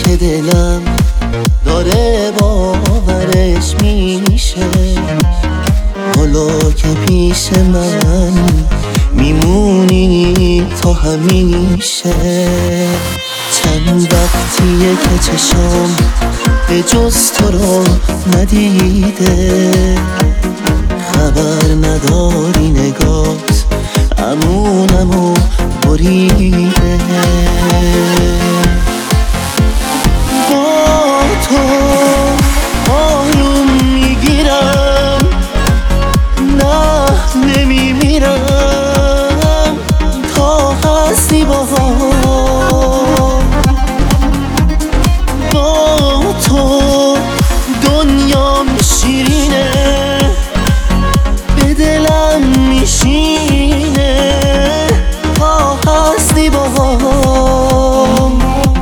که دلم داره باورش میشه، حالا که پیش من میمونی تا همیشه. چند وقتیه که چشام به جز تو رو ندیده، خبر نداری نگات امونمو بریده. با تو آروم میگیرم، نه نمیمیرم تا هستی باهام. با تو دنیام شیرینه، به دلم میشینه تا هستی باهام.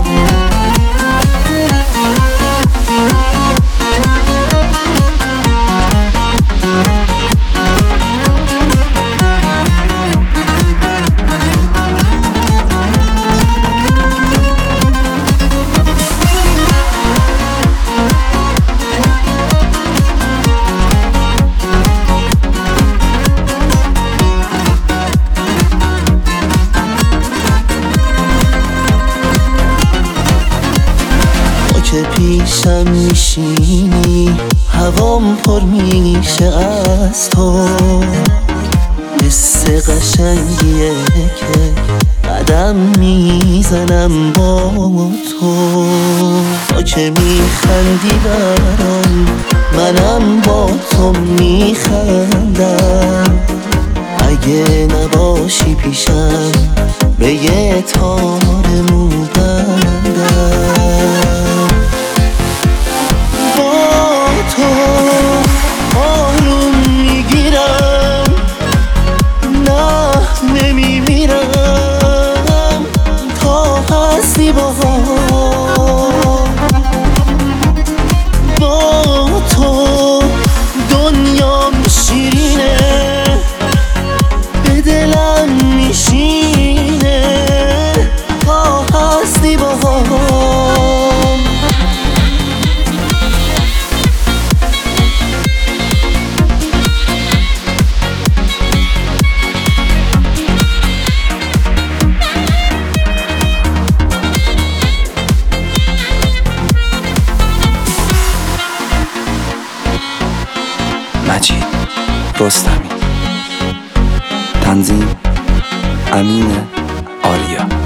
که پیشم میشینی هوام پر میشه از تو، حس قشنگیه که قدم میزنم با تو که میخندی برام، منم با تو میخندم. اگه نباشی پیشم به یه تار مو بندم. تو آروم میگیرم، نه نمیمیرم تا هستی باهام. با تو دنیام شیرینه، به دلم میشینه تا هستی باهام. مجید رستمی، تنظیم امین آریا.